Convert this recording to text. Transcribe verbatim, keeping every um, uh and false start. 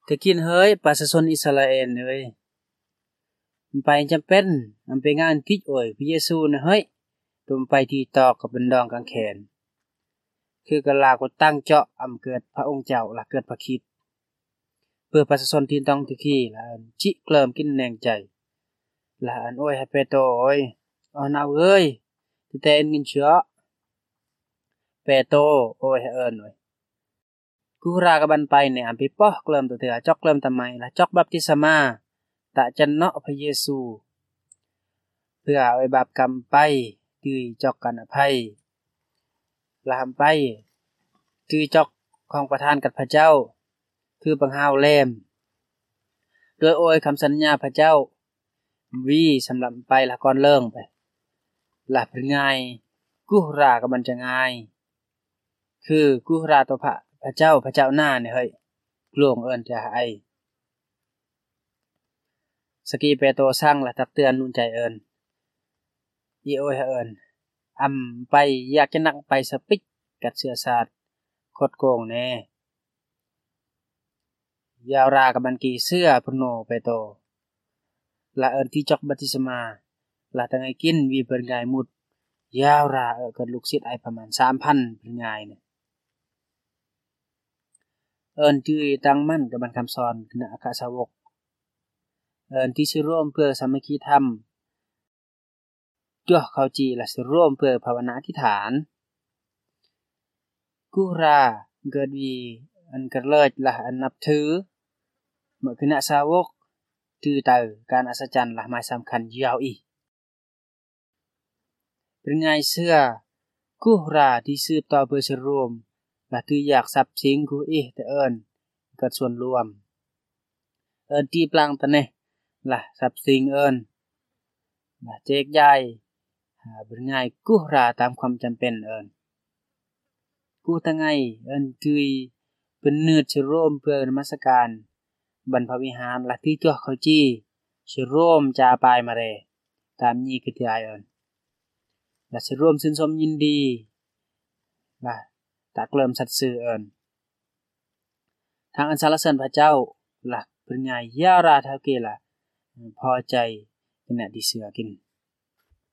ก็กินเฮ้ยประชาชนอิสราเอลเอ้ยมันไปจำเป็นมันไปงานกิจโอยพระเยซูนะเฮ้ยตุมไปที่ตอกกับบันดองกางแขนคือกะลาก็ตั้งเจาะอำเกิดพระองค์เจ้าละเกิดพระคริสต์เพื่อประชาชนที่ต้องที่ขี้ละจิเกลิมกินแนงใจละอันโอ้ยให้เปโตโอ้ยเอานาเอ้ยแต่เอ็นกินเชื้อเปโตโอ้ยให้เอิ้นโอ้ยกูรากับบันไปเนี่ยอันไปป้อเกลิมตัวเถือจอกเกลิมทำไมละจอกบัพติศมาตะจันเนาะพระเยซูเพื่อเอาบาปกรรมไปตื้อจอกกันอภัยละหำไปตื้อจอกของประทานกับพระเจ้าคือบังฮาวแลมโดยโอยคำสัญญาพระเจ้าวีสำหรับไปละก่อนเริ่งไปละเป็นง่ายกุรากับมันจะง่ายคือกุราตัวพระพระเจ้าพระเจ้าหน้าเนี่ยเฮ้ยกลวงเอิ้นจะไอสกีเปโตสร้างละตักเตือนนุ่นใจเอิ้นอีโอยเอิ้นอำไปอยากจะนักไปสปิกกัดเสือศาสตร์คดโกงแน่ยาวรากับมันกีเสื้อพุโนเปโตละเอิ้นที่จอกบัพติศมาละตั้งให้กินวีเปิ้นกายมุดยาวราเอิ้นกับลูกศิษย์ไอประมาณ สามพัน เป็นง่ายเนี่ยเอิ้นที่ตั้งมั่นกับมันคำสอนคณะอัครสาวกเอิ้นที่สิร่วมเพื่อสามัคคีธรรมจ้อเข้าจีและสิร่วมเพื่อภาวนาอธิษฐานกุราเกิดวีอันกระเลิศละอันนับถือเมื่อคณะสาวกถือเตอการอัศจรรย์ละหมายสำคัญยาวอีเป็นไงเสื้อกุราที่สืบต่อเพื่อสิร่วมละคืออยากทรัพย์สินกูอีแต่เอิ้นเกิดส่วนรวมเอิ้นที่ปลังตะเนละทรัพย์สินเอิ้นละแจกจ่ายหาเป็นไงกุราตามความจำเป็นเอิ้นกูตั้งไงเอิ้นตุยเป็นเนือดสิร่วมเพื่อนมัสการบรรพวิหารละที่ตัวเขาจี้สิร่วมจาปายมาเรตามนี้คือที่ไอเอิ้นละสิร่วมชื่นชมยินดีละตักเริ่มสัตย์ซื่อเอิ้นทางอันสรรเสริญพระเจ้าละเป็นไงยาราทาเกละพอใจขณะที่เสือกิน